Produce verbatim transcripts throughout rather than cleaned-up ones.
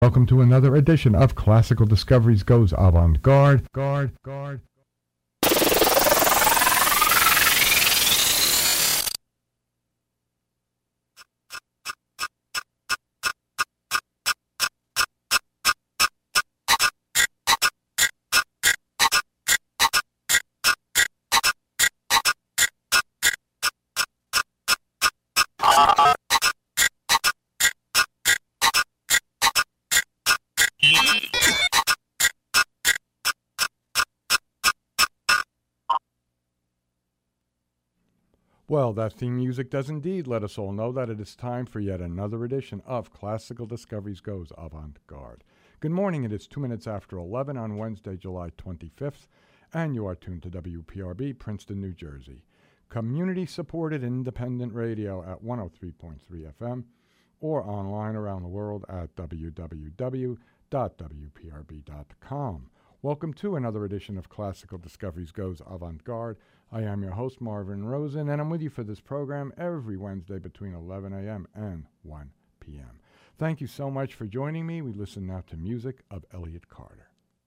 Welcome to another edition of Classical Discoveries Goes Avant-Garde. Guard, guard. Well, that theme music does indeed let us all know that it is time for yet another edition of Classical Discoveries Goes Avant-Garde. Good morning, it is two minutes after eleven on Wednesday, July twenty-fifth, and you are tuned to W P R B, Princeton, New Jersey. Community-supported independent radio at one oh three point three F M, or online around the world at w w w dot w p r b dot com. Welcome to another edition of Classical Discoveries Goes Avant-Garde. I am your host, Marvin Rosen, and I'm with you for this program every Wednesday between eleven a.m. and one p.m. Thank you so much for joining me. We listen now to music of Elliott Carter.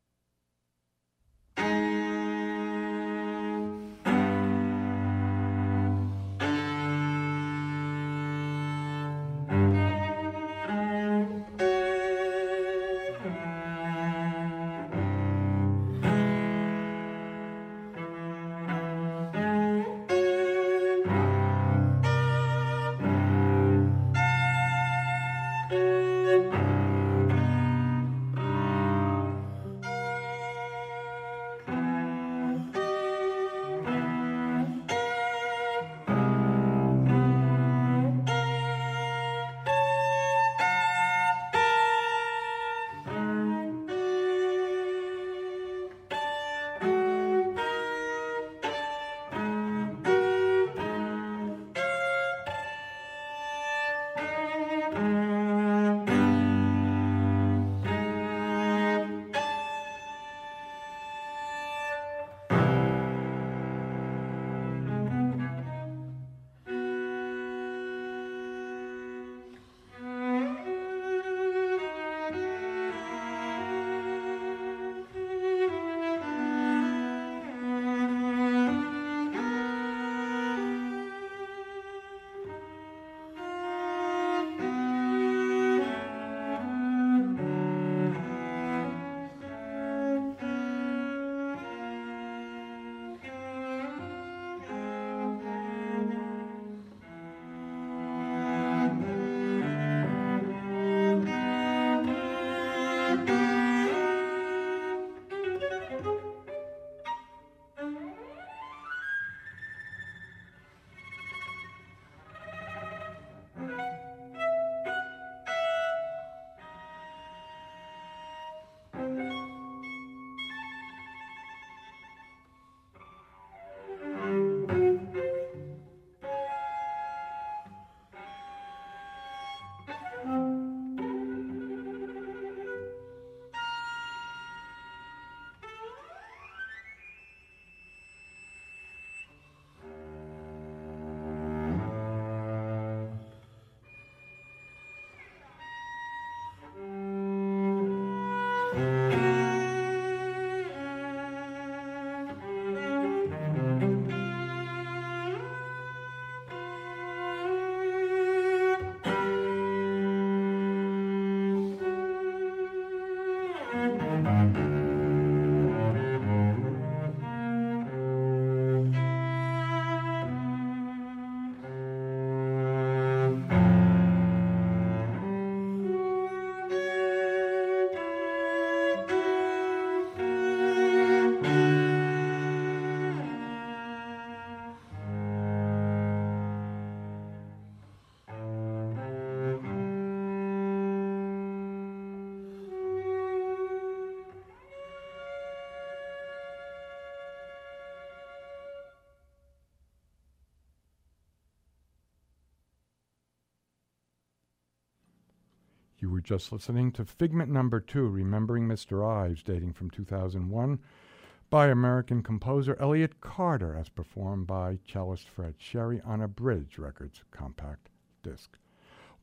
You were just listening to Figment Number Two, Remembering Mister Ives, dating from two thousand one, by American composer Elliott Carter, as performed by cellist Fred Sherry on a Bridge Records compact disc.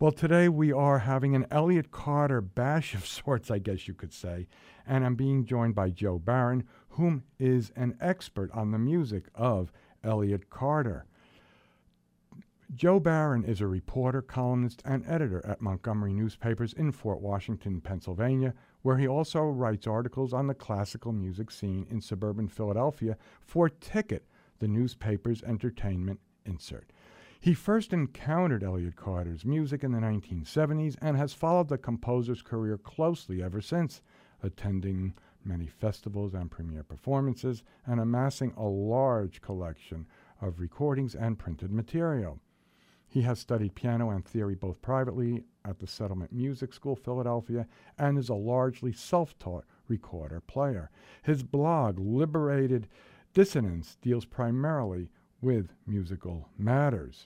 Well, today we are having an Elliott Carter bash of sorts, I guess you could say, and I'm being joined by Joe Barron, whom is an expert on the music of Elliott Carter. Joe Barron is a reporter, columnist, and editor at Montgomery Newspapers in Fort Washington, Pennsylvania, where he also writes articles on the classical music scene in suburban Philadelphia for Ticket, the newspaper's entertainment insert. He first encountered Elliott Carter's music in the nineteen seventies and has followed the composer's career closely ever since, attending many festivals and premiere performances and amassing a large collection of recordings and printed material. He has studied piano and theory both privately at the Settlement Music School, Philadelphia, and is a largely self-taught recorder player. His blog, Liberated Dissonance, deals primarily with musical matters.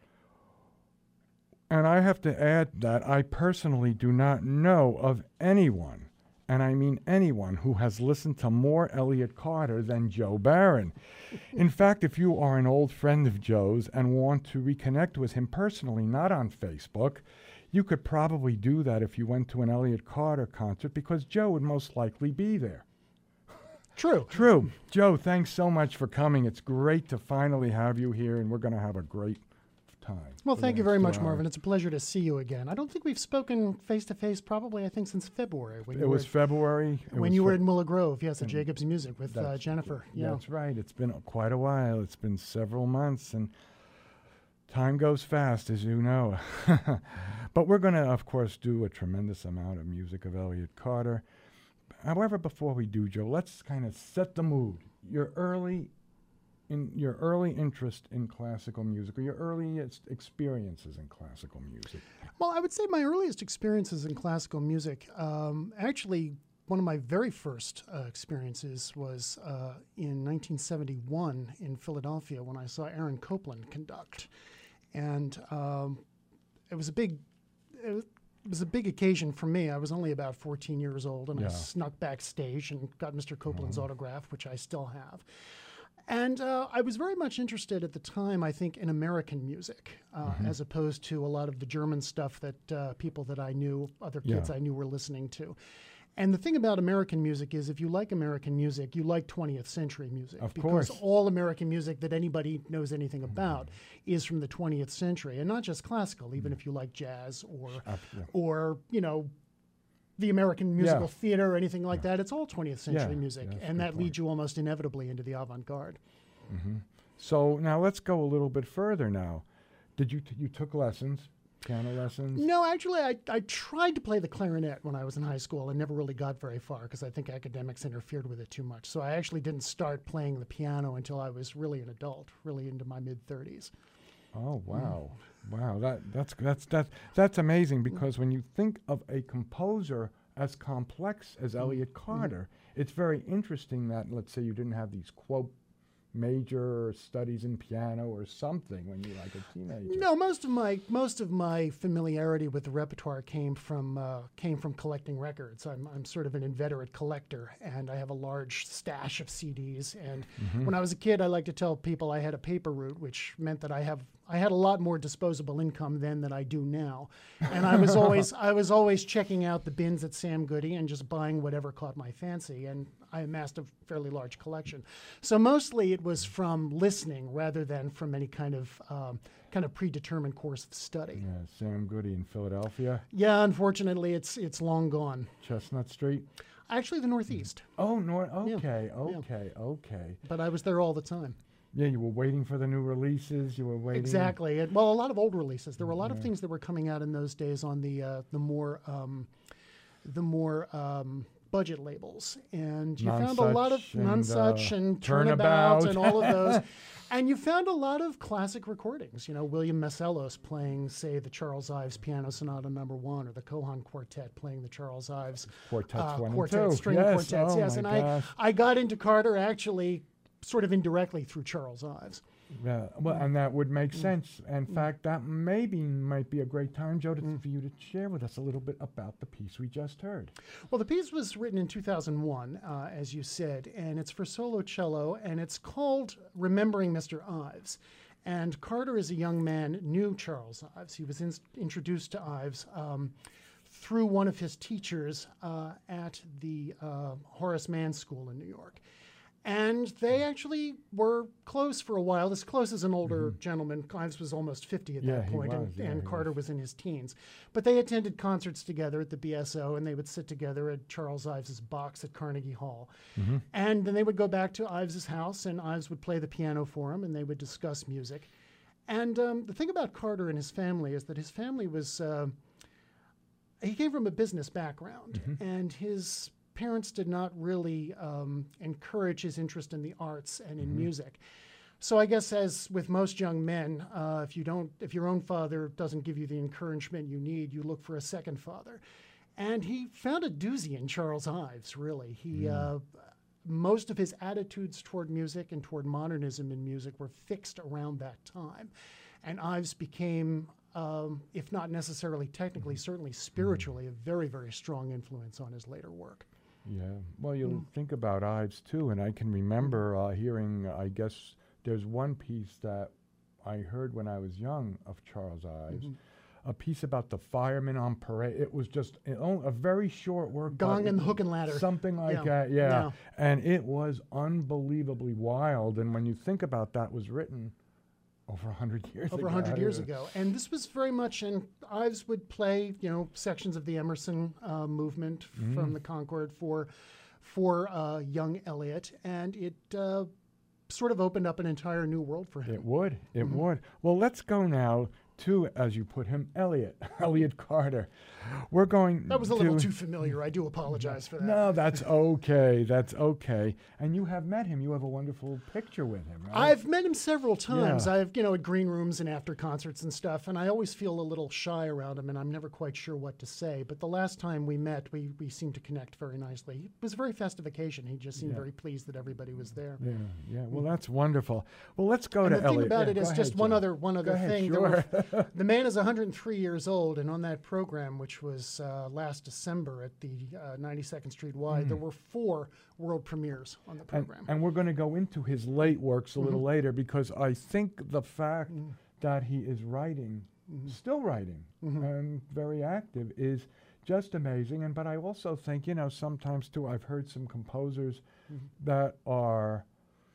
And I have to add that I personally do not know of anyone, and I mean anyone, who has listened to more Elliott Carter than Joe Barron. In fact, if you are an old friend of Joe's and want to reconnect with him personally, not on Facebook, you could probably do that if you went to an Elliott Carter concert, because Joe would most likely be there. True. True. Joe, thanks so much for coming. It's great to finally have you here, and we're going to have a great time. Well, thank you very much, Marvin. It's a pleasure to see you again. I don't think we've spoken face-to-face probably, I think, since February. When it you was were, February. It when was you were fe- in Willow Grove, yes, at Jacobs Music with uh, Jennifer. Yeah. That's right. It's been quite a while. It's been several months, and time goes fast, as you know. But we're going to, of course, do a tremendous amount of music of Elliott Carter. However, before we do, Joe, let's kind of set the mood. Your early in your early interest in classical music, or your earliest experiences in classical music? Well, I would say my earliest experiences in classical music, um, actually, one of my very first uh, experiences was uh, in nineteen seventy-one in Philadelphia when I saw Aaron Copland conduct. And um, it was a big... It was, It was a big occasion for me. I was only about fourteen years old, and yeah. I snuck backstage and got Mister Copland's mm-hmm. autograph, which I still have. And uh, I was very much interested at the time, I think, in American music, uh, mm-hmm. as opposed to a lot of the German stuff that uh, people that I knew, other kids yeah. I knew were listening to. And the thing about American music is, if you like American music, you like twentieth century music. Of because course. all American music that anybody knows anything about mm-hmm. is from the twentieth century, and not just classical, even mm-hmm. if you like jazz or, uh, yeah. or you know, the American musical yeah. theater or anything like yeah. that. It's all twentieth century yeah. music, yeah, and that point. leads you almost inevitably into the avant-garde. Mm-hmm. So now let's go a little bit further now. Did you, t- you took lessons? Piano lessons? No, actually, I, I tried to play the clarinet when I was in high school and never really got very far because I think academics interfered with it too much. So I actually didn't start playing the piano until I was really an adult, really into my mid-thirties. Oh, wow. Mm. Wow, that, that's, that's, that's, that's amazing, because when you think of a composer as complex as Elliott Carter, mm. it's very interesting that, let's say, you didn't have these, quote, major studies in piano or something when you were like a teenager. No, most of my most of my familiarity with the repertoire came from uh, came from collecting records. I'm I'm sort of an inveterate collector, and I have a large stash of C Ds. And mm-hmm. when I was a kid, I like to tell people I had a paper route, which meant that I have I had a lot more disposable income then than I do now. And I was always I was always checking out the bins at Sam Goody and just buying whatever caught my fancy. And I amassed a fairly large collection. So mostly it was from listening rather than from any kind of um, kind of predetermined course of study. Yeah, Sam Goody in Philadelphia. Yeah, unfortunately, it's it's long gone. Chestnut Street? Actually, the Northeast. Oh, North. Okay, yeah. okay, yeah. okay. But I was there all the time. Yeah, you were waiting for the new releases. You were waiting. Exactly. And, well, a lot of old releases. There were a lot yeah. of things that were coming out in those days on the uh, the more um, the more um, budget labels, and you found a lot of Nonsuch and, uh, and Turnabout and all of those. And you found a lot of classic recordings. You know, William Messelos playing, say, the Charles Ives Piano Sonata Number One, or the Cohan Quartet playing the Charles Ives Quartets uh, one quartet and two. string yes. quartets. Oh yes, and gosh. I I got into Carter actually sort of indirectly through Charles Ives. Yeah, well, and that would make sense. In fact, that maybe might be a great time, Joe, to, mm. for you to share with us a little bit about the piece we just heard. Well, the piece was written in two thousand one, uh, as you said, and it's for solo cello, and it's called Remembering Mister Ives. And Carter, as a young man, knew Charles Ives. He was in, introduced to Ives um, through one of his teachers uh, at the uh, Horace Mann School in New York. And they actually were close for a while, as close as an older mm-hmm. gentleman. Ives was almost fifty at yeah, that point, was, and, yeah, and Carter was. was in his teens. But they attended concerts together at the B S O, and they would sit together at Charles Ives's box at Carnegie Hall. Mm-hmm. And then they would go back to Ives's house, and Ives would play the piano for him, and they would discuss music. And um, the thing about Carter and his family is that his family was, uh, he came from a business background, mm-hmm. and his parents did not really um, encourage his interest in the arts and in mm-hmm. music. So I guess, as with most young men, uh, if you don't, if your own father doesn't give you the encouragement you need, you look for a second father. And he found a doozy in Charles Ives, really. He, mm. uh, most of his attitudes toward music and toward modernism in music were fixed around that time. And Ives became, um, if not necessarily technically, certainly spiritually, a very, very strong influence on his later work. Yeah, well, you'll Mm. think about Ives too, and I can remember uh, hearing, I guess, there's one piece that I heard when I was young of Charles Ives, mm-hmm. a piece about the firemen on parade. It was just a, a very short work. Gong and the Hook and Ladder. Something like yeah. that, yeah. yeah. And it was unbelievably wild, and when you think about that, was written over a hundred years over ago. Over a hundred years ago. And this was very much, and Ives would play, you know, sections of the Emerson uh, movement Mm. from the Concord for, for uh, young Eliot. And it uh, sort of opened up an entire new world for him. It would, it Mm-hmm. would. Well, let's go now to, as you put him, Elliot, Elliot Carter. We're going That was a to, little too familiar. I do apologize for that. No, that's okay. That's okay. And you have met him. You have a wonderful picture with him, right? I've met him several times. Yeah. I've, you know, at green rooms and after concerts and stuff, and I always feel a little shy around him, and I'm never quite sure what to say. But the last time we met, we, we seemed to connect very nicely. It was a very festive occasion. He just seemed Yeah. very pleased that everybody was there. Yeah, yeah. Well, that's wonderful. Well, let's go And to the thing Elliot. about Yeah, it is go just ahead, one Joe. other one Go other ahead, thing. There sure. were- the man is one hundred three years old, and on that program, which was uh, last December at the uh, ninety-second Street Y, Mm. there were four world premieres on the And, program. and we're going to go into his late works a little Mm-hmm. later, because I think the fact Mm. that he is writing, Mhm. still writing, Mhm. and very active is just amazing. And but I also think, you know, sometimes too, I've heard some composers Mhm. that are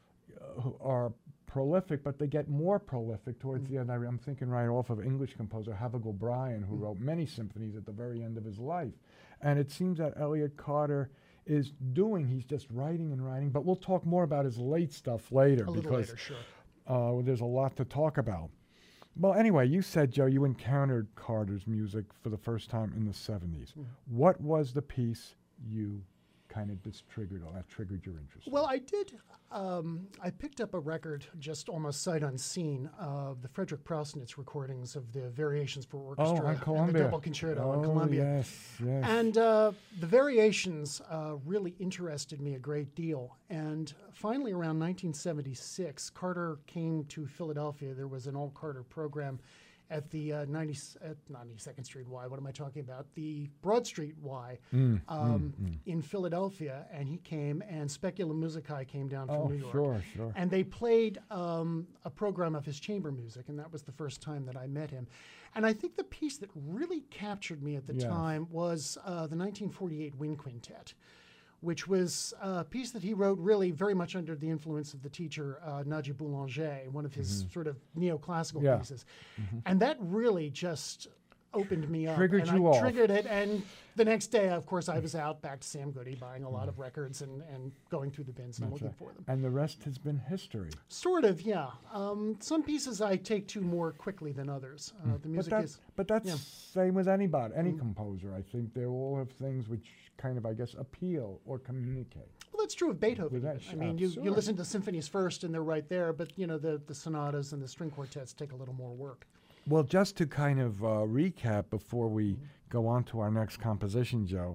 uh, who are prolific, but they get more prolific towards Mm. the end. I, I'm thinking right off of English composer Havergal Bryan, who Mm. wrote many symphonies at the very end of his life. And it seems that Elliot Carter is doing, he's just writing and writing, but we'll talk more about his late stuff later, a little because later, sure. uh, there's a lot to talk about. Well, anyway, you said, Joe, you encountered Carter's music for the first time in the seventies. Mm. What was the piece you kind of just triggered, or that triggered your interest? Well, I did. Um, I picked up a record just almost sight unseen of the Frederick Prausnitz recordings of the Variations for oh, Orchestra on and the Columbia. Double Concerto oh, on Columbia. yes, yes. And uh, the Variations uh, really interested me a great deal. And finally, around nineteen seventy-six, Carter came to Philadelphia. There was an all Carter program at the uh, ninety, at ninety-second Street Y. What am I talking about? The Broad Street Y Mm, um, mm, mm. in Philadelphia. And he came, and Specula Musicae came down from Oh, New York. sure, sure. And they played um, a program of his chamber music, and that was the first time that I met him. And I think the piece that really captured me at the Yes. time was uh, the nineteen forty-eight Wind Quintet, which was a piece that he wrote really very much under the influence of the teacher uh, Naji Boulanger, one of his sort of neoclassical Yeah. pieces. And that really just opened me up. Triggered and you I off. triggered it, and the next day, of course, I was out back to Sam Goody buying a lot of records and, and going through the bins and That's looking right. for them. And the rest has been history. Sort of, yeah. Um, some pieces I take to more quickly than others. Uh, the But, music that, is but that's yeah. same with anybody, any Mm. composer. I think they all have things which kind of, I guess, appeal or communicate. well, that's true of Beethoven. With that, even. I mean, you, sure. you listen to symphonies first, and they're right there. But you know, the the sonatas and the string quartets take a little more work. Well, just to kind of uh, recap before we Mm-hmm. go on to our next composition, Joe,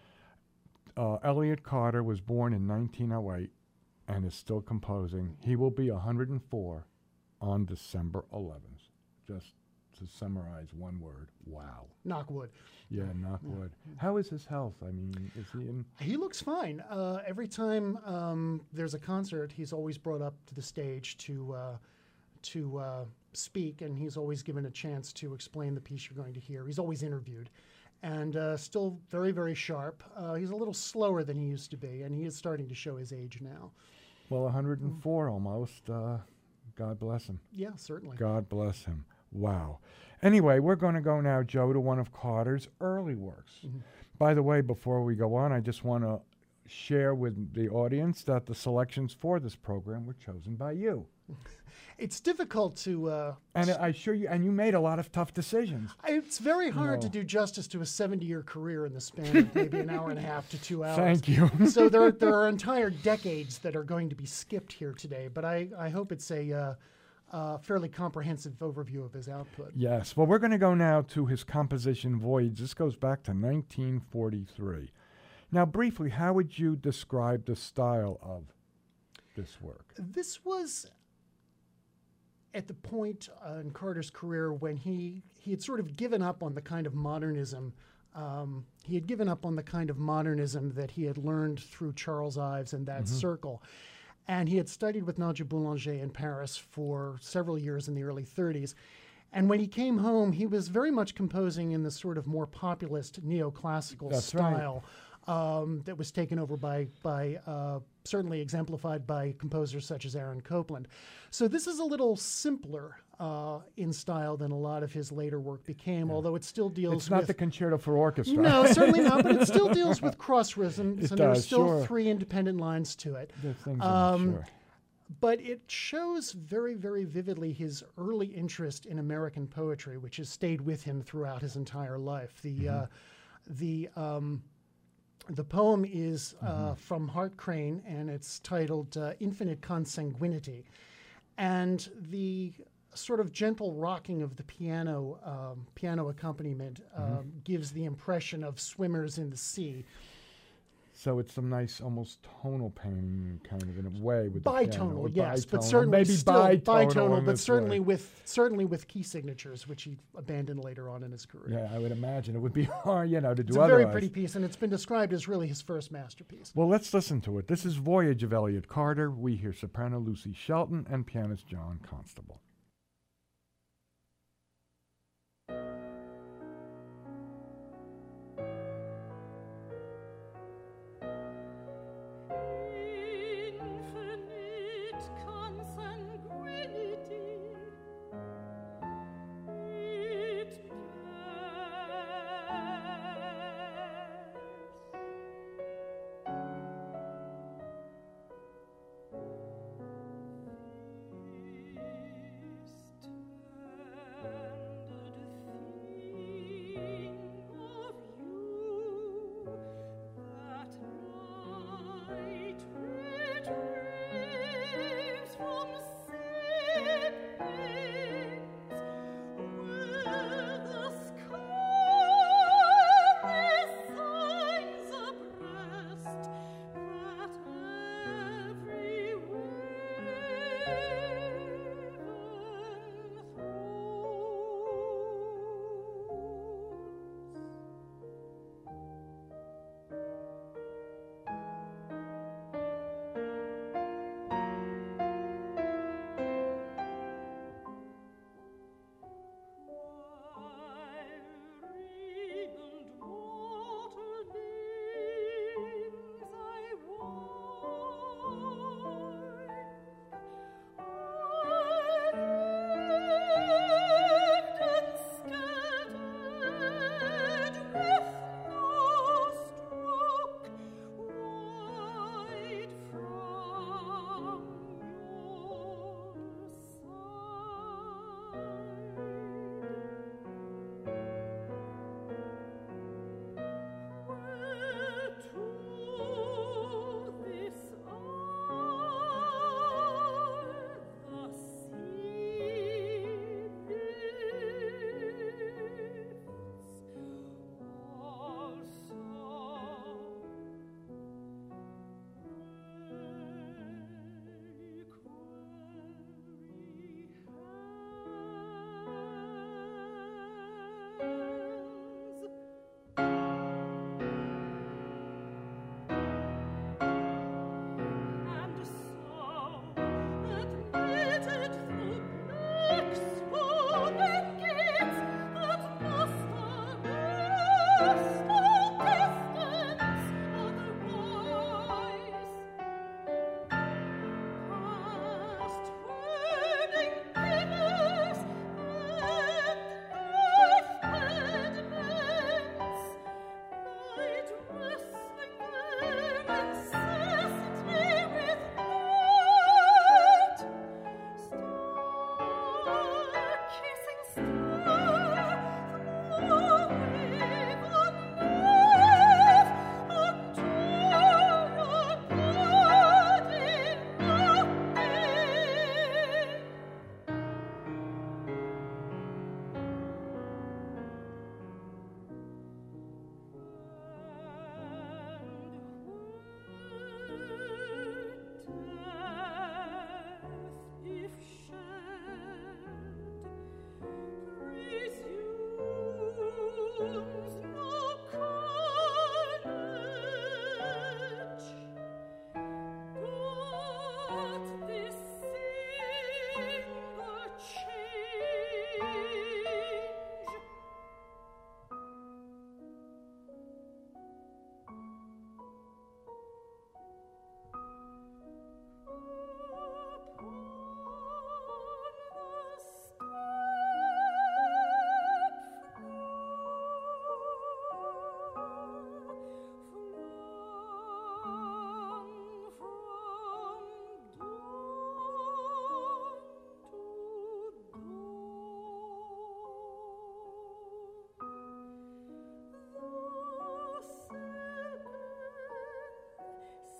uh, Elliot Carter was born in nineteen oh eight and is still composing. He will be one hundred four on December eleventh. Just to summarize one word, wow. Knock wood. Yeah, knock wood. How is his health? I mean, is he in... He looks fine. Uh, every time um, there's a concert, he's always brought up to the stage to uh, to uh, speak, and he's always given a chance to explain the piece you're going to hear. He's always interviewed, and uh, still very, very sharp. Uh, he's a little slower than he used to be, and he is starting to show his age now. Well, one hundred four almost. Uh, God bless him. Yeah, certainly. God bless him. Wow. Anyway, we're going to go now, Joe, to one of Carter's early works. Mm-hmm. By the way, before we go on, I just want to share with the audience that the selections for this program were chosen by you. It's difficult to... Uh, and I assure you, and you made a lot of tough decisions. It's very hard no. to do justice to a seventy-year career in the span of maybe an hour and a half to two hours. Thank you. So there, there are entire decades that are going to be skipped here today, but I, I hope it's a uh, uh, fairly comprehensive overview of his output. Yes. Well, we're going to go now to his composition Voyage. This goes back to nineteen forty-three. Now, briefly, how would you describe the style of this work? This was at the point uh, in Carter's career when he, he had sort of given up on the kind of modernism. Um, he had given up on the kind of modernism that he had learned through Charles Ives and that mm-hmm. circle. And he had studied with Nadia Boulanger in Paris for several years in the early thirties. And when he came home, he was very much composing in the sort of more populist neoclassical That's style. Right. Um, that was taken over by, by uh, certainly exemplified by composers such as Aaron Copland. So this is a little simpler uh, in style than a lot of his later work became, yeah. although it still deals with... It's not with, the Concerto for Orchestra. No, certainly not, but it still deals with cross rhythms, it and does, there's still sure. three independent lines to it. There's things um, in it, sure. But it shows very, very vividly his early interest in American poetry, which has stayed with him throughout his entire life. The... Mm-hmm. Uh, the um, The poem is uh, mm-hmm. from Hart Crane, and it's titled uh, Infinite Consanguinity. And the sort of gentle rocking of the piano, um, piano accompaniment um, mm-hmm. gives the impression of swimmers in the sea. So it's some nice, almost tonal painting, kind of in a way, with bitonal, the piano. yes, bitonal. but certainly maybe still bitonal, bitonal but certainly way. with certainly with key signatures, which he abandoned later on in his career. Yeah, I would imagine it would be hard, you know, to it's do a otherwise. very pretty piece, and it's been described as really his first masterpiece. Well, let's listen to it. This is Voyage of Elliott Carter. We hear soprano Lucy Shelton and pianist John Constable.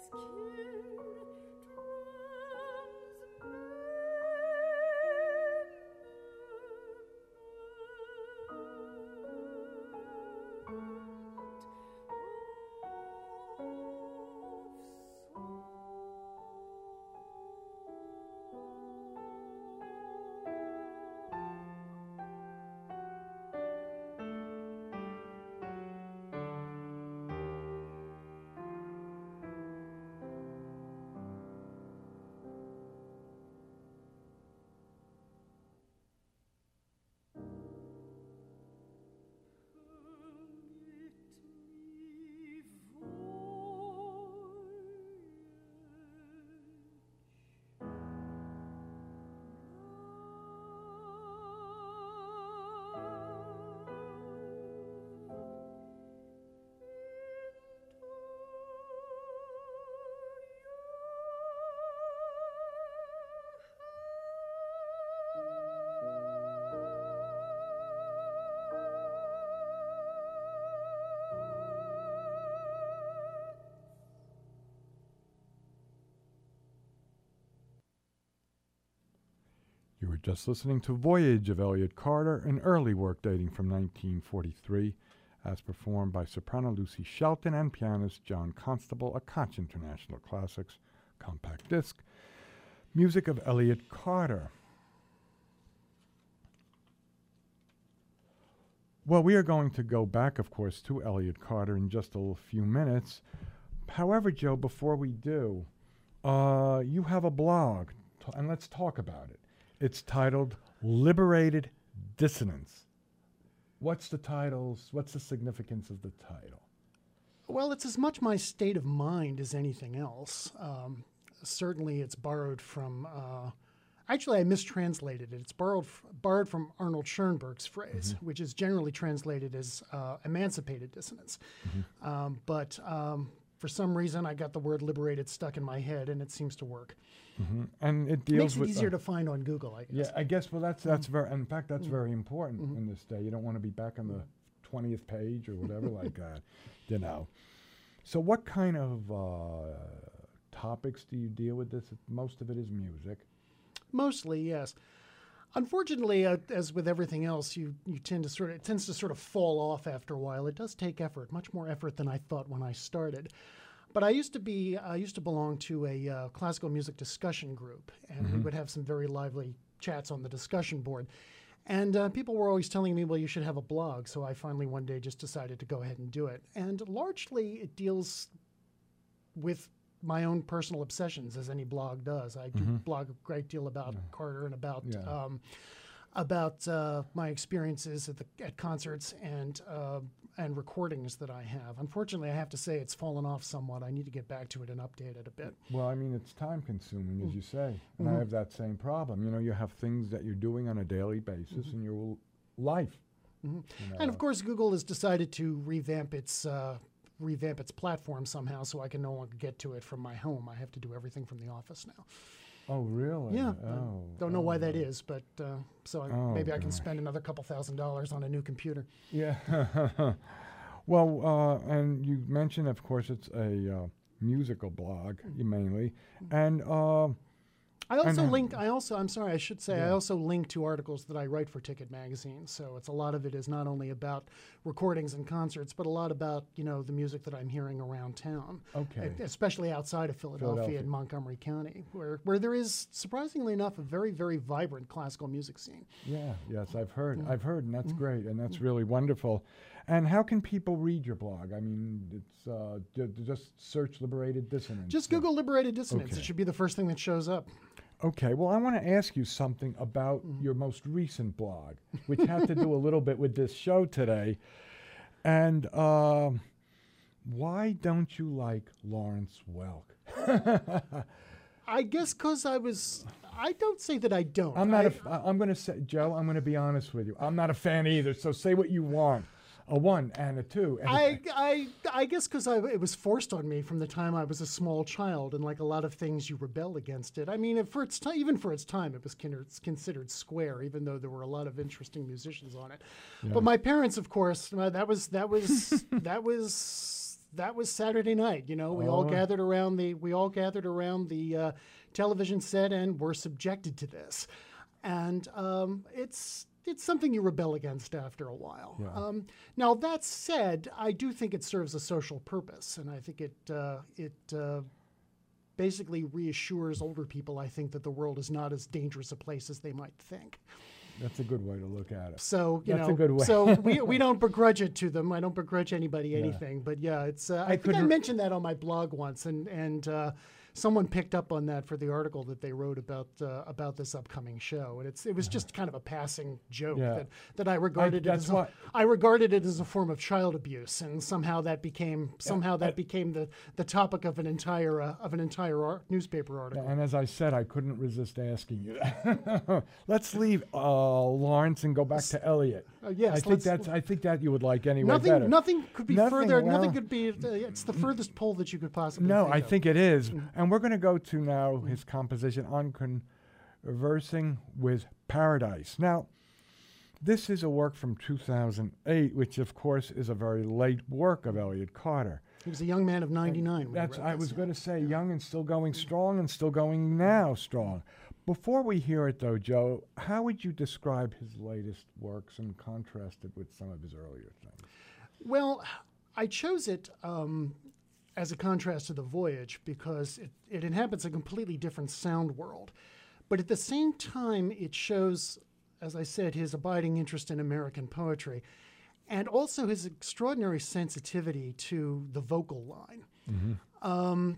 You were just listening to Voyage of Elliott Carter, an early work dating from nineteen forty-three, as performed by soprano Lucy Shelton and pianist John Constable, a Koch International Classics compact disc. Music of Elliott Carter. Well, we are going to go back, of course, to Elliott Carter in just a little few minutes. However, Joe, before we do, uh, you have a blog, t- and let's talk about it. It's titled Liberated Dissonance. What's the titles? What's the significance of the title? Well, it's as much my state of mind as anything else. Um, certainly, it's borrowed from. Uh, actually, I mistranslated it. It's borrowed f- borrowed from Arnold Schoenberg's phrase, mm-hmm. which is generally translated as uh, emancipated dissonance. Mm-hmm. Um, but um, for some reason, I got the word liberated stuck in my head, and it seems to work. Mm-hmm. And it deals Makes it with easier uh, to find on Google, I guess. Yeah, I guess. Well, that's that's mm-hmm. very. In fact, that's mm-hmm. very important mm-hmm. in this day. You don't want to be back on the twentieth page or whatever like that, you know. So, what kind of uh, topics do you deal with this? Most of it is music. Mostly, yes. Unfortunately, uh, as with everything else, you you tend to sort of it tends to sort of fall off after a while. It does take effort, much more effort than I thought when I started. But I used to be, I used to belong to a uh, classical music discussion group, and mm-hmm. we would have some very lively chats on the discussion board. And uh, people were always telling me, well, you should have a blog. So I finally one day just decided to go ahead and do it. And largely it deals with my own personal obsessions, as any blog does. I do mm-hmm. blog a great deal about yeah. Carter and about yeah. um, about uh, my experiences at the at concerts and uh, and recordings that I have. Unfortunately, I have to say it's fallen off somewhat. I need to get back to it and update it a bit. Well, I mean, it's time consuming, mm-hmm. as you say, and mm-hmm. I have that same problem. You know, you have things that you're doing on a daily basis mm-hmm. in your life. Mm-hmm. You know. And of course, Google has decided to revamp its uh, revamp its platform somehow, so I can no longer get to it from my home. I have to do everything from the office now. Oh, really? Yeah. Oh, don't know oh, why that is, but uh, so I, oh, maybe I can gosh. spend another couple thousand dollars on a new computer. Yeah. Well, uh, and you mentioned, of course, it's a uh, musical blog mm-hmm. mainly, and uh, I also and, link. I also. I'm sorry. I should say. Yeah. I also link to articles that I write for Ticket Magazine. So it's a lot of it is not only about recordings and concerts, but a lot about you know the music that I'm hearing around town. Okay. Especially outside of Philadelphia, Philadelphia. and Montgomery County, where where there is surprisingly enough a very very vibrant classical music scene. Yeah. Yes, I've heard. Mm-hmm. I've heard, and that's Mm-hmm. great, and that's really wonderful. And how can people read your blog? I mean, it's uh, d- d- just search Liberated Dissonance. Just Google Liberated Dissonance. Okay. It should be the first thing that shows up. Okay, well, I want to ask you something about mm-hmm. your most recent blog, which had to do a little bit with this show today. And uh, why don't you like Lawrence Welk? I guess because I was. I don't say that I don't. I'm not. I, a f- I'm going to say, Joe. I'm going to be honest with you. I'm not a fan either. So say what you want. A one and a two. And I, a I, I guess because it was forced on me from the time I was a small child, and like a lot of things, you rebel against it. I mean, for its time, even for its time, it was considered, considered square, even though there were a lot of interesting musicians on it. Yeah. But my parents, of course, uh, that was that was that was that was Saturday night. You know, we all Oh. gathered around the we all gathered around the uh, television set and were subjected to this. And um, it's it's something you rebel against after a while. Yeah. Um, now that said, I do think it serves a social purpose, and I think it uh, it uh, basically reassures older people, I think, that the world is not as dangerous a place as they might think. That's a good way to look at it. So you That's know, a good way. so we we don't begrudge it to them. I don't begrudge anybody anything. But yeah, it's. Uh, I, think I couldn't- mentioned that on my blog once, and and uh, someone picked up on that for the article that they wrote about uh, about this upcoming show. And it's it was just kind of a passing joke Yeah. that, that I regarded it that's as a, what- I regarded it as a form of child abuse, and somehow that became somehow that I- became the, the topic of an entire uh, of an entire ar- newspaper article. And as I said, I couldn't resist asking you that. Let's leave uh, Lawrence and go back to Elliot. Uh, yes, I think let's- that's. I think that you would like anyway Nothing, better. nothing could be Nothing, further. well- nothing could be. Uh, it's the furthest pole that you could possibly. No, think I of. think it is. And we're going to go to now his composition on Conversing with Paradise. Now, this is a work from two thousand eight, which of course is a very late work of Elliot Carter. He was a young man of ninety-nine. when he That's wrote I this, was yeah. going to say, young and still going strong and still going now strong. Before we hear it, though, Joe, how would you describe his latest works and contrast it with some of his earlier things? Well, I chose it um, as a contrast to The Voyage because it, it inhabits a completely different sound world. But at the same time, it shows, as I said, his abiding interest in American poetry and also his extraordinary sensitivity to the vocal line. Um,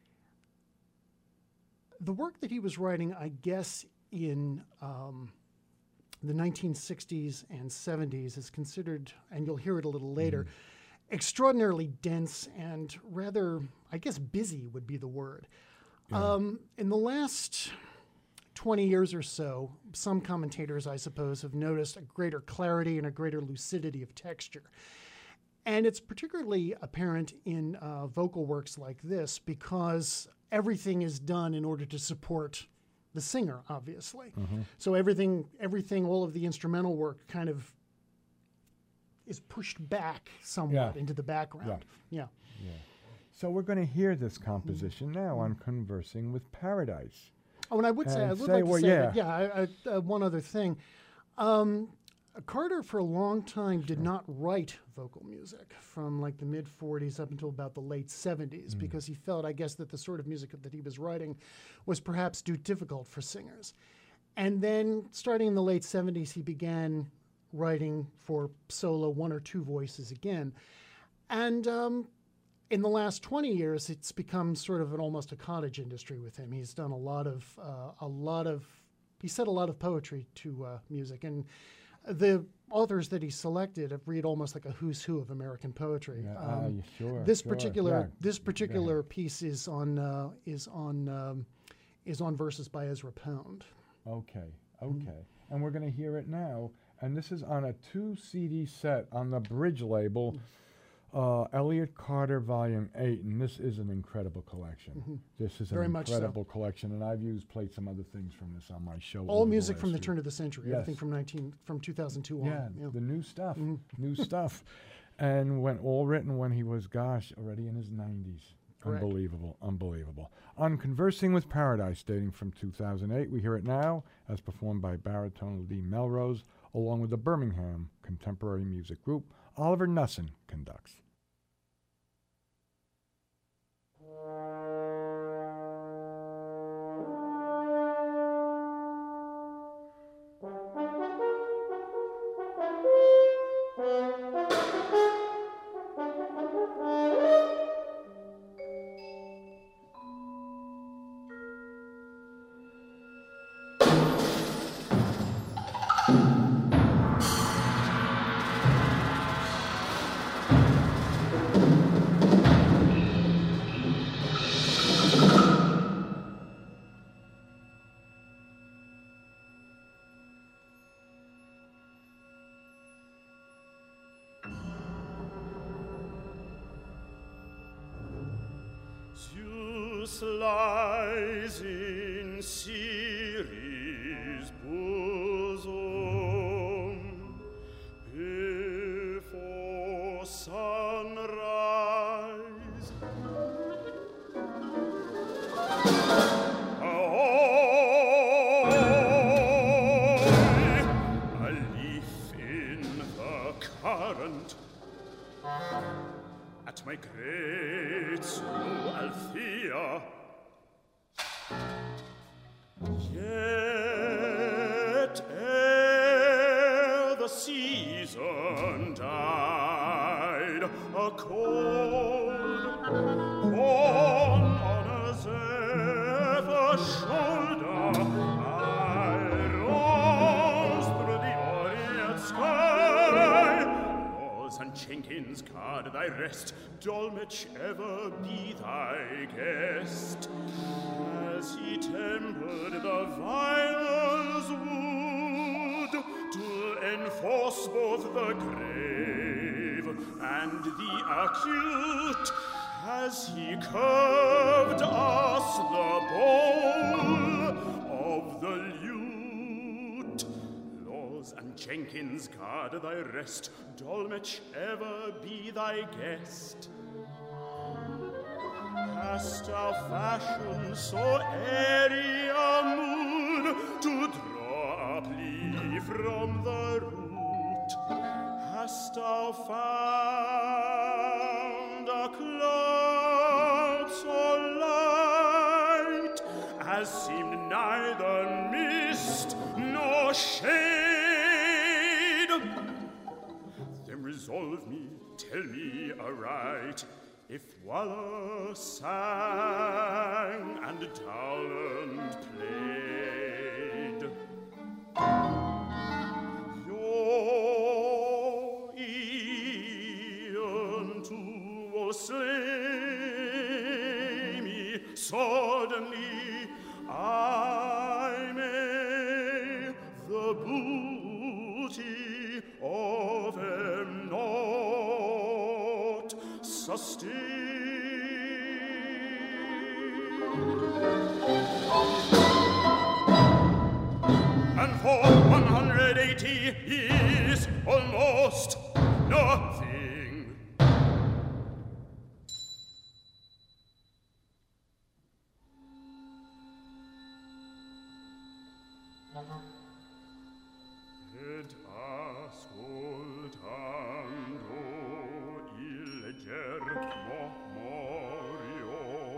the work that he was writing, I guess, in um, the nineteen sixties and seventies is considered, and you'll hear it a little later, extraordinarily dense and rather, I guess, busy would be the word. Um, in the last twenty years or so, some commentators, I suppose, have noticed a greater clarity and a greater lucidity of texture. And it's particularly apparent in uh, vocal works like this because everything is done in order to support the singer, obviously. So everything, everything, all of the instrumental work kind of is pushed back somewhat Yeah. into the background. Yeah. So we're going to hear this composition now on Conversing with Paradise. Oh, and I would say, And I would say, like to well, say that, yeah. yeah, I, I, uh, one other thing. Um, Carter, for a long time, did not write vocal music from like the mid forties up until about the late seventies because he felt, I guess, that the sort of music that he was writing was perhaps too difficult for singers. And then starting in the late seventies, he began writing for solo one or two voices again. And um, in the last twenty years, it's become sort of an almost a cottage industry with him. He's done a lot of, uh, a lot of, he said a lot of poetry to uh, music. And the authors that he selected have read almost like a who's who of American poetry. Yeah, ah, Um, yeah, sure, this sure, particular yeah. this particular piece is on uh, is on um, is on verses by Ezra Pound. Okay, okay. And we're going to hear it now. And this is on a two C D set on the Bridge label, uh, Elliot Carter Volume eight. And this is an incredible collection. This is Very an much so. incredible collection. And I've used, played some other things from this on my show. All over music last from the year. turn of the century. Yes. Everything from nineteen from two thousand two Yeah, on. the new stuff, Mm-hmm. new stuff. And when all written when he was, gosh, already in his nineties. Correct. Unbelievable, unbelievable. On Conversing with Paradise, dating from two thousand eight, we hear it now as performed by baritone Lee Melrose, along with the Birmingham Contemporary Music Group. Oliver Nussin conducts. Zeus lies in Ceres' bosom before sunrise. Althea. Yet ere the season died, a cold born on a Zephyr's shoulder, I rose through the orient sky. Laws and Jenkins guard thy rest, Dolmetsch ever be thy guest. As he tempered the viols wood to enforce both the grave and the acute, as he curved us the bowl of the lute. Laws and Jenkins guard thy rest, Dolmetsch ever be thy guest. Hast thou fashioned so airy a moon to draw a plea from the root? Hast thou found a cloud so light as seemed neither mist nor shade? Then resolve me, tell me aright, if Waller sang and Dowland played. Your Ian too will slay me suddenly, I may the booty of him not sustain. And for one hundred eighty years almost nothing. Ed ascoltando il legger morio.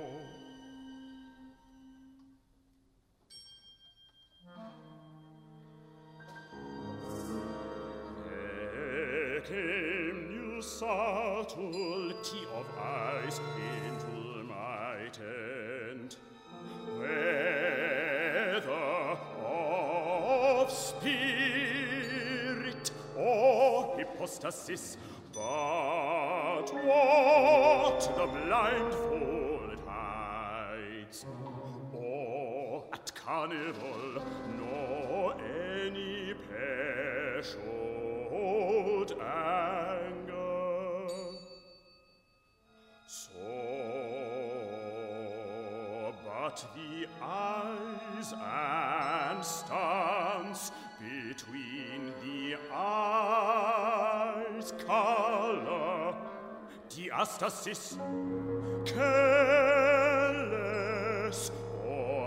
Came new subtlety of eyes into my tent, whether of spirit or hypostasis, but what the blindfold hides, or at carnival nor any pair showed anger. So, but the eyes and stance between the eyes, color, diastasis, careless or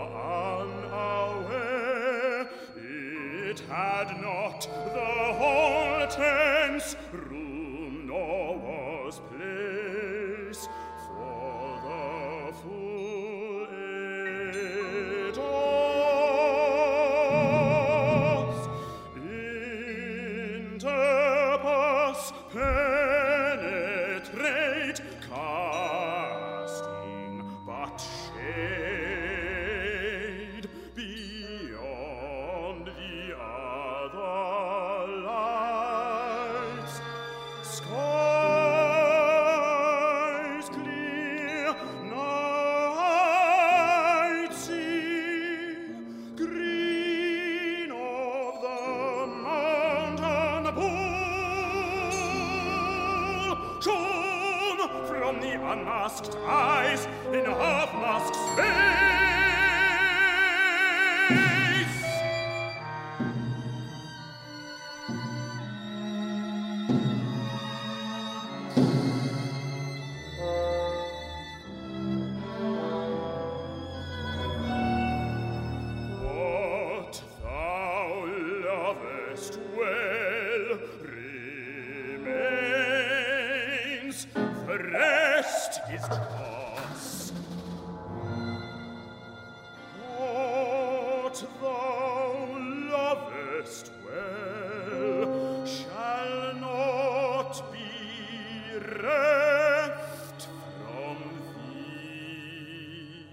unaware, it had not the whole tense room, nor was place for the full etos. Interpos penetrate, casting but shade beyond the other lights. Skies clear, night sea, green of the mountain pool, shone from the unmasked eyes in half-masked space. What thou lovest well remains, the rest is dross. what thou lovest well shall not be reft from thee.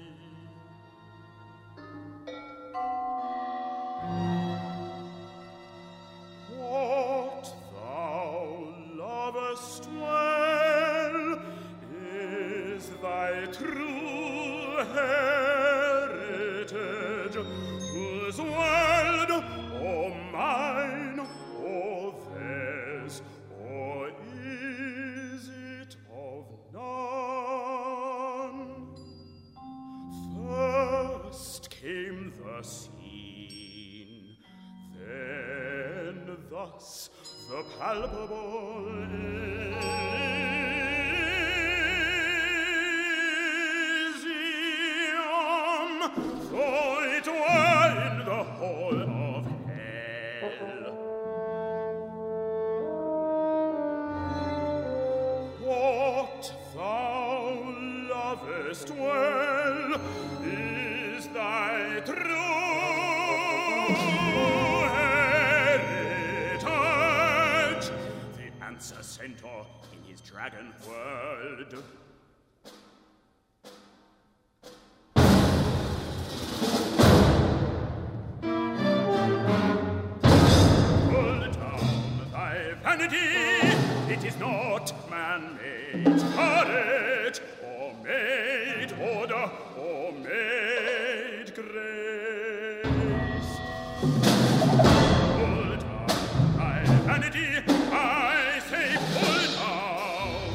What thou lovest well is thy true heritage, whose world, or mine, or theirs, or is it of none? First came the scene, then thus the palpable Elysium, though it were in the hall of hell. What thou lovest well is thy true heritage, the answer centaur in his dragon world. Pull down thy vanity, it is not man-made courage, or made order, or made grace. Pull down thy vanity, I say pull down.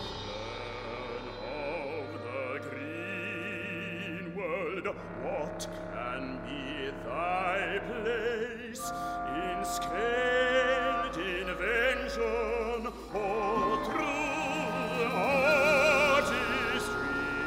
Learn of the green world, what can be thy place in scaled invention or true artistry?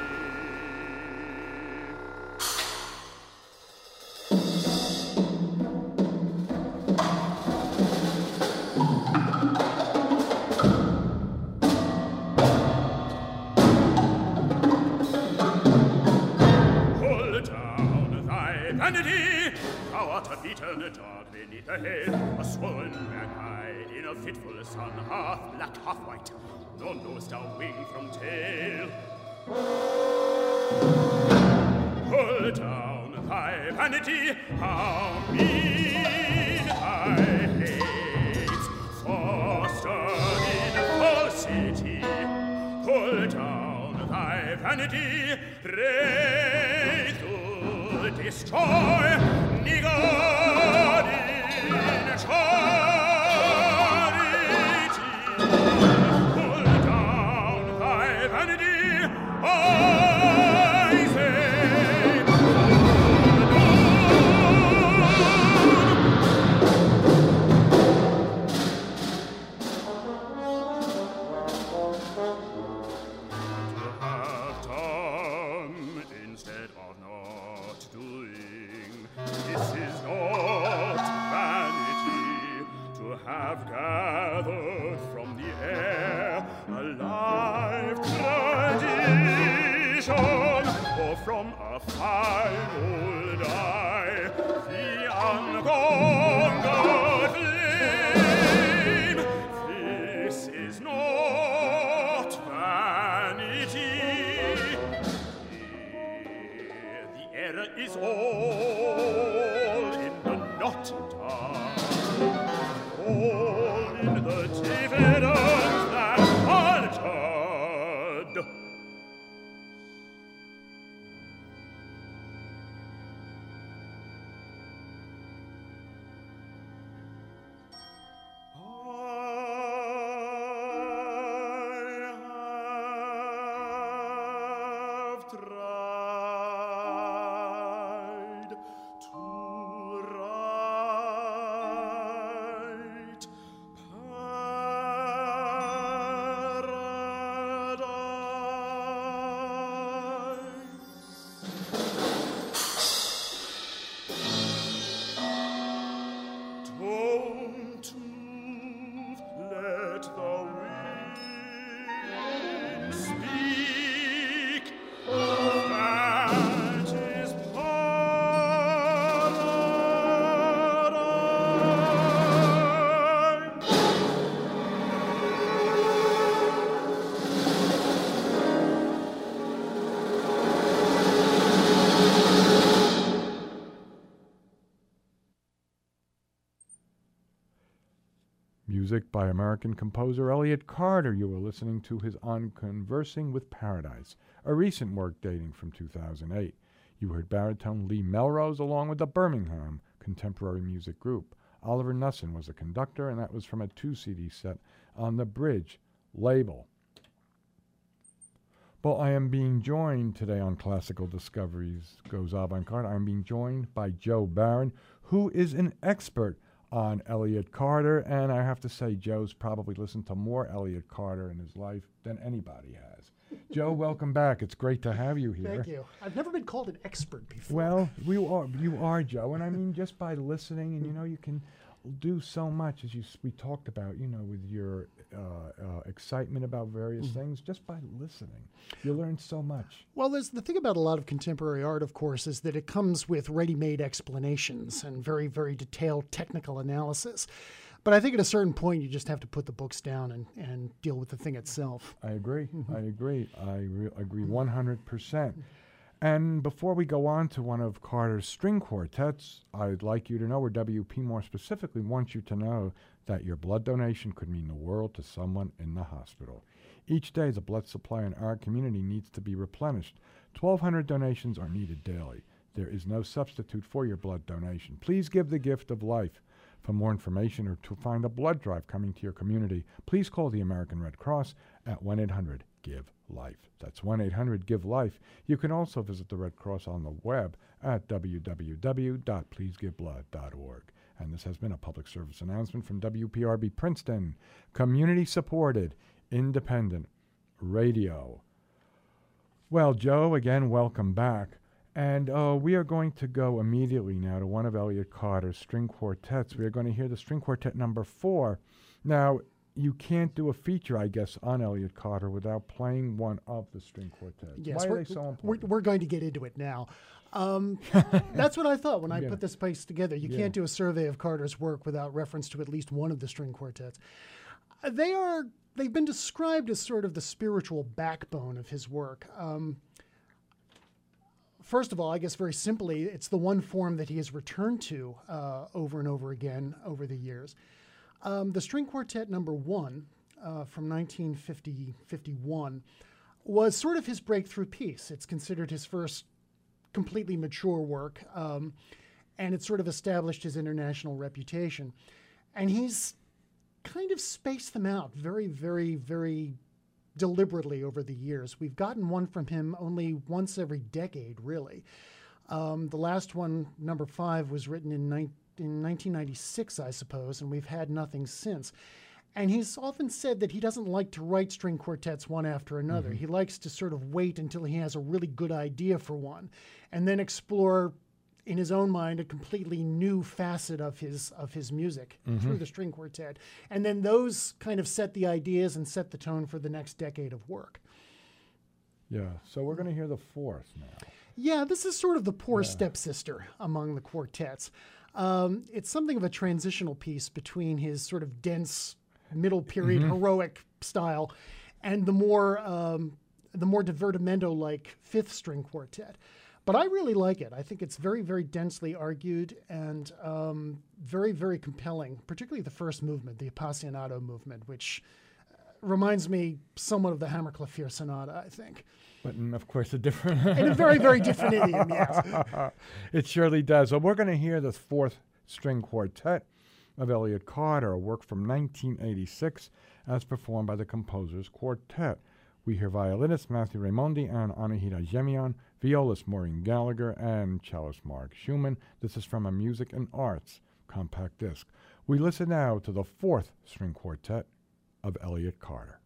Pull down thy vanity, thou art a beaten dog beneath the hail, a swollen magpie in a fitful sun, half black, half white, nor knowest thou wing from tail. Pull down thy vanity, how mean thy hates, fostered in falsity. Pull down thy vanity, pray to destroy, niggard in charity. Pull down thy vanity, I say, to have done instead of not doing, this is not vanity. To have gathered from the air a live tradition, or from a fine old eye the ungongered flame. This is not vanity. The error is all in the not done, all in the dividends that altered. I have tried Music by American composer Elliott Carter. You were listening to his On Conversing with Paradise, a recent work dating from two thousand eight. You heard baritone Lee Melrose along with the Birmingham Contemporary Music Group. Oliver Nussin was the conductor, and that was from a two-C D set on the Bridge label. Well, I am being joined today on Classical Discoveries Goes Avant-Garde. I am being joined by Joe Barron, who is an expert on Elliott Carter, and I have to say Joe's probably listened to more Elliott Carter in his life than anybody has. Joe, welcome back. It's great to have you here. Thank you. I've never been called an expert before. Well, we are, you are, Joe, and I mean just by listening, and you know, you can do so much, as you s- we talked about, you know, with your uh, uh, excitement about various Mm-hmm. things, just by listening. You learn so much. Well, there's the thing about a lot of contemporary art, of course, is that it comes with ready-made explanations and very, very detailed technical analysis. But I think at a certain point, you just have to put the books down and, and deal with the thing itself. I agree. I agree. I re- agree one hundred percent. And before we go on to one of Carter's string quartets, I'd like you to know, or W P more specifically wants you to know, that your blood donation could mean the world to someone in the hospital. Each day, the blood supply in our community needs to be replenished. twelve hundred donations are needed daily. There is no substitute for your blood donation. Please give the gift of life. For more information or to find a blood drive coming to your community, please call the American Red Cross at one eight hundred give life. That's one eight hundred give life. You can also visit the Red Cross on the web at w w w dot please give blood dot org. And this has been a public service announcement from W P R B Princeton, community-supported, independent radio. Well, Joe, again, welcome back. And uh, we are going to go immediately now to one of Elliott Carter's string quartets. We are going to hear the string quartet number four. Now, you can't do a feature, I guess, on Elliott Carter without playing one of the string quartets. Yes, Why are we're, they so we're, important? we're going to get into it now. Um, that's what I thought when I Yeah. put this piece together. You Yeah. can't do a survey of Carter's work without reference to at least one of the string quartets. Uh, They are, they've been described as sort of the spiritual backbone of his work. Um, First of all, I guess very simply, it's the one form that he has returned to uh, over and over again over the years. Um, the string quartet number one uh, from nineteen fifty-one was sort of his breakthrough piece. It's considered his first completely mature work, um, and it sort of established his international reputation. And he's kind of spaced them out very, very, very deliberately over the years. We've gotten one from him only once every decade, really. Um, the last one, number five, was written in, ni- in nineteen ninety-six, I suppose, and we've had nothing since. And he's often said that he doesn't like to write string quartets one after another. Mm-hmm. He likes to sort of wait until he has a really good idea for one, and then explore, in his own mind, a completely new facet of his of his music Mm-hmm. through the string quartet. And then those kind of set the ideas and set the tone for the next decade of work. Yeah, so we're going to hear the fourth now. Yeah, this is sort of the poor stepsister among the quartets. Um, it's something of a transitional piece between his sort of dense middle period heroic style and the more um, the more divertimento-like fifth string quartet. But I really like it. I think it's very, very densely argued and um, very, very compelling, particularly the first movement, the Appassionato movement, which uh, reminds me somewhat of the Hammerklavier Sonata, I think. But in, of course, a different... In a very, very different idiom, yes. It surely does. Well, we're going to hear the fourth string quartet of Elliott Carter, a work from nineteen eighty-six, as performed by the Composers Quartet. We hear violinist Matthew Raimondi and Anahita Gemion, violist Maureen Gallagher, and cellist Mark Schumann. This is from a Music and Arts compact disc. We listen now to the fourth string quartet of Elliott Carter.